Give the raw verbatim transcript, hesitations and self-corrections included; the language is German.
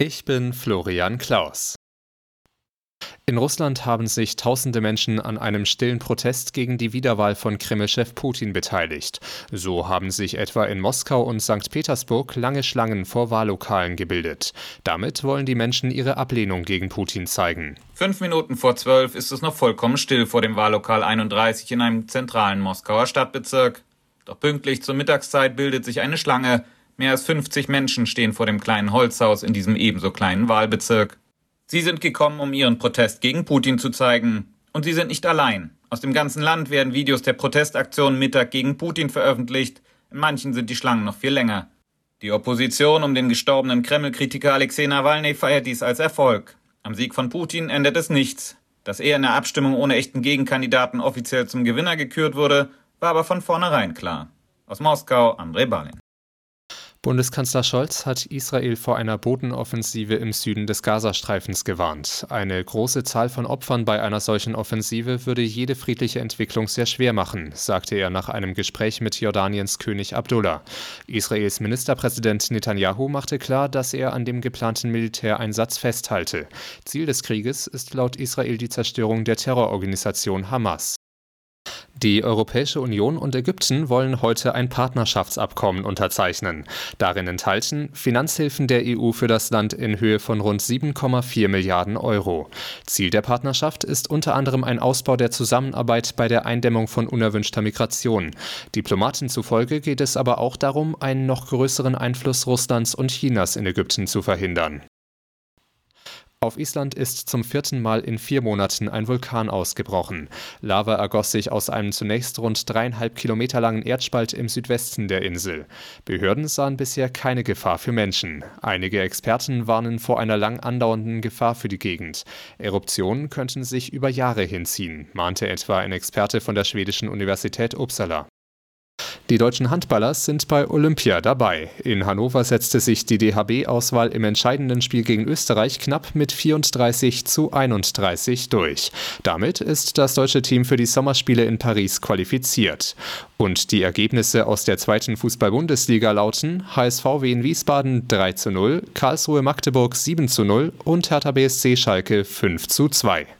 Ich bin Florian Klaus. In Russland haben sich tausende Menschen an einem stillen Protest gegen die Wiederwahl von Kreml-Chef Putin beteiligt. So haben sich etwa in Moskau und Sankt Petersburg lange Schlangen vor Wahllokalen gebildet. Damit wollen die Menschen ihre Ablehnung gegen Putin zeigen. Fünf Minuten vor zwölf ist es noch vollkommen still vor dem Wahllokal einunddreißig in einem zentralen Moskauer Stadtbezirk. Doch pünktlich zur Mittagszeit bildet sich eine Schlange. Mehr als fünfzig Menschen stehen vor dem kleinen Holzhaus in diesem ebenso kleinen Wahlbezirk. Sie sind gekommen, um ihren Protest gegen Putin zu zeigen. Und sie sind nicht allein. Aus dem ganzen Land werden Videos der Protestaktion Mittag gegen Putin veröffentlicht. In manchen sind die Schlangen noch viel länger. Die Opposition um den gestorbenen Kreml-Kritiker Alexei Nawalny feiert dies als Erfolg. Am Sieg von Putin ändert es nichts. Dass er in der Abstimmung ohne echten Gegenkandidaten offiziell zum Gewinner gekürt wurde, war aber von vornherein klar. Aus Moskau, Andrei Balin. Bundeskanzler Scholz hat Israel vor einer Bodenoffensive im Süden des Gazastreifens gewarnt. Eine große Zahl von Opfern bei einer solchen Offensive würde jede friedliche Entwicklung sehr schwer machen, sagte er nach einem Gespräch mit Jordaniens König Abdullah. Israels Ministerpräsident Netanyahu machte klar, dass er an dem geplanten Militäreinsatz festhalte. Ziel des Krieges ist laut Israel die Zerstörung der Terrororganisation Hamas. Die Europäische Union und Ägypten wollen heute ein Partnerschaftsabkommen unterzeichnen. Darin enthalten Finanzhilfen der E U für das Land in Höhe von rund sieben Komma vier Milliarden Euro. Ziel der Partnerschaft ist unter anderem ein Ausbau der Zusammenarbeit bei der Eindämmung von unerwünschter Migration. Diplomaten zufolge geht es aber auch darum, einen noch größeren Einfluss Russlands und Chinas in Ägypten zu verhindern. Auf Island ist zum vierten Mal in vier Monaten ein Vulkan ausgebrochen. Lava ergoss sich aus einem zunächst rund dreieinhalb Kilometer langen Erdspalt im Südwesten der Insel. Behörden sahen bisher keine Gefahr für Menschen. Einige Experten warnen vor einer lang andauernden Gefahr für die Gegend. Eruptionen könnten sich über Jahre hinziehen, mahnte etwa ein Experte von der schwedischen Universität Uppsala. Die deutschen Handballer sind bei Olympia dabei. In Hannover setzte sich die D H B-Auswahl im entscheidenden Spiel gegen Österreich knapp mit vierunddreißig zu einunddreißig durch. Damit ist das deutsche Team für die Sommerspiele in Paris qualifiziert. Und die Ergebnisse aus der zweiten Fußball-Bundesliga lauten: H S V Wien Wiesbaden drei zu null, Karlsruhe Magdeburg sieben zu null und Hertha B S C Schalke fünf zu zwei.